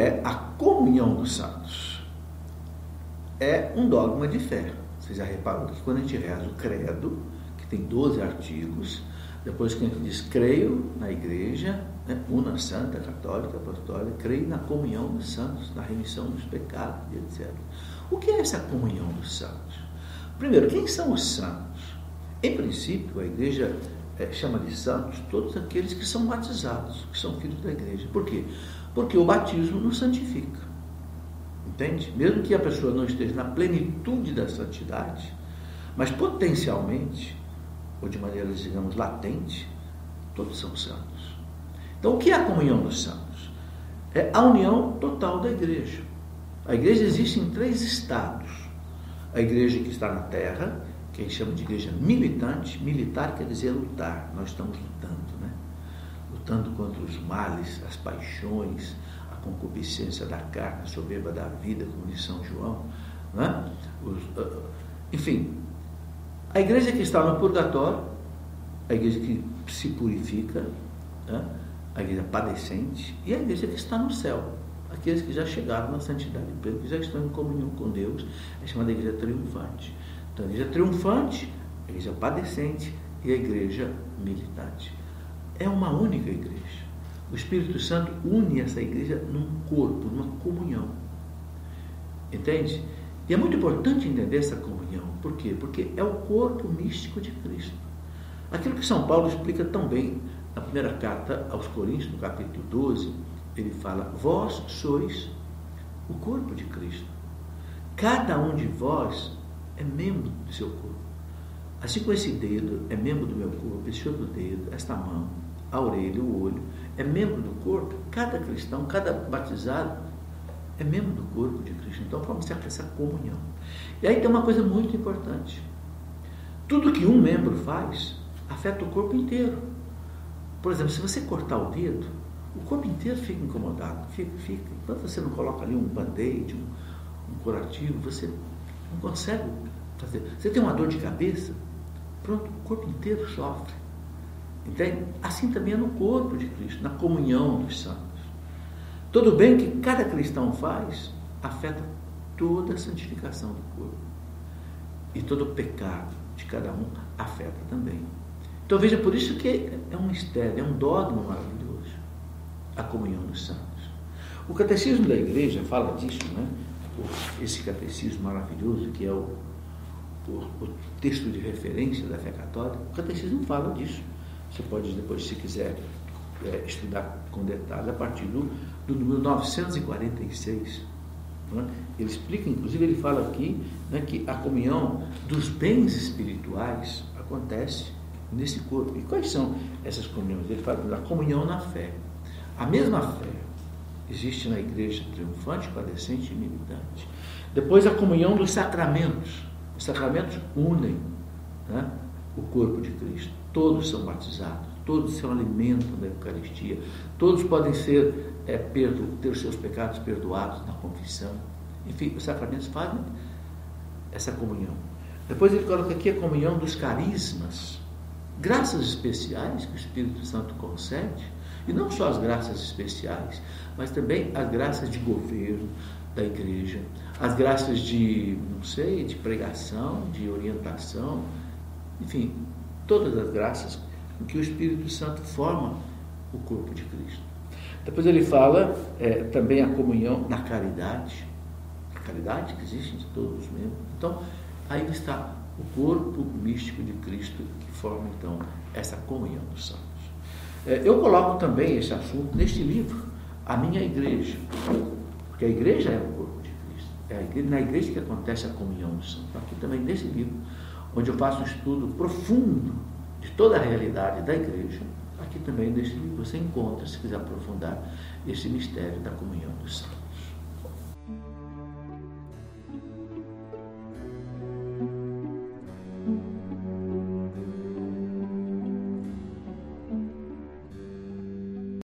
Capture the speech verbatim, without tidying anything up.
é a comunhão dos santos? É um dogma de fé. Você já reparou que quando a gente reza o credo, que tem doze artigos, depois que a gente diz creio na igreja, né, una, santa, católica, apostólica, creio na comunhão dos santos, na remissão dos pecados, etcétera. O que é essa comunhão dos santos? Primeiro, quem são os santos? Em princípio, a igreja é, chama de santos todos aqueles que são batizados, que são filhos da igreja. Por quê? Porque o batismo nos santifica. Entende? Mesmo que a pessoa não esteja na plenitude da santidade, mas potencialmente, ou de maneira, digamos, latente, todos são santos. Então, o que é a comunhão dos santos? É a união total da igreja. A igreja existe em três estados. A igreja que está na terra, que a gente chama de igreja militante. Militar quer dizer lutar. Nós estamos lutando, né? Lutando contra os males, as paixões, a concupiscência da carne, a soberba da vida, como diz São João, né? Os, uh, enfim, a igreja que está no purgatório, a igreja que se purifica, né? A igreja padecente, e a igreja que está no céu, aqueles que já chegaram na santidade plena, que já estão em comunhão com Deus, é chamada igreja triunfante. Então, a igreja triunfante, a igreja padecente e a igreja militante. É uma única igreja. O Espírito Santo une essa igreja num corpo, numa comunhão. Entende? E é muito importante entender essa comunhão. Por quê? Porque é o corpo místico de Cristo. Aquilo que São Paulo explica tão bem na primeira carta aos Coríntios, no capítulo doze, ele fala: vós sois o corpo de Cristo. Cada um de vós é membro do seu corpo. Assim como esse dedo é membro do meu corpo, esse outro dedo, esta mão, a orelha, o olho, é membro do corpo, cada cristão, cada batizado é membro do corpo de Cristo. Então, vamos ter essa comunhão. E aí tem uma coisa muito importante. Tudo que um membro faz afeta o corpo inteiro. Por exemplo, se você cortar o dedo, o corpo inteiro fica incomodado. Fica, fica. Enquanto você não coloca ali um band-aid, um, um curativo, você não consegue fazer. Você tem uma dor de cabeça, pronto, o corpo inteiro sofre. Entende? Assim também é no corpo de Cristo, na comunhão dos santos. Todo bem que cada cristão faz afeta toda a santificação do corpo. E todo o pecado de cada um afeta também. Então veja, por isso que é um mistério, é um dogma maravilhoso, a comunhão dos santos. O catecismo da igreja fala disso, né? Esse catecismo maravilhoso que é o, o, o texto de referência da fé católica, o catecismo fala disso. Você pode depois, se quiser, é, estudar com detalhe a partir do, do número novecentos e quarenta e seis. Né? Ele explica, inclusive ele fala aqui, né, que a comunhão dos bens espirituais acontece nesse corpo. E quais são essas comunhões? Ele fala da comunhão na fé. A mesma fé existe na igreja triunfante, padecente e militante. Depois a comunhão dos sacramentos. Os sacramentos unem, né, o corpo de Cristo. Todos são batizados, todos se alimentam da Eucaristia, todos podem ser, é, perdo, ter os seus pecados perdoados na confissão. Enfim, os sacramentos fazem essa comunhão. Depois ele coloca aqui a comunhão dos carismas, graças especiais que o Espírito Santo concede, e não só as graças especiais, mas também as graças de governo da igreja, as graças de, não sei, de pregação, de orientação, enfim, todas as graças com que o Espírito Santo forma o corpo de Cristo. Depois ele fala é, também a comunhão na caridade, a caridade que existe de todos os membros. Então, aí está o corpo místico de Cristo que forma, então, essa comunhão dos santos. É, eu coloco também esse assunto neste livro, A Minha Igreja, porque a igreja é o corpo de Cristo, é a igreja, na igreja que acontece a comunhão dos santos. Aqui também nesse livro, onde eu faço um estudo profundo de toda a realidade da igreja, aqui também nesse livro você encontra, se quiser aprofundar, esse mistério da comunhão dos santos.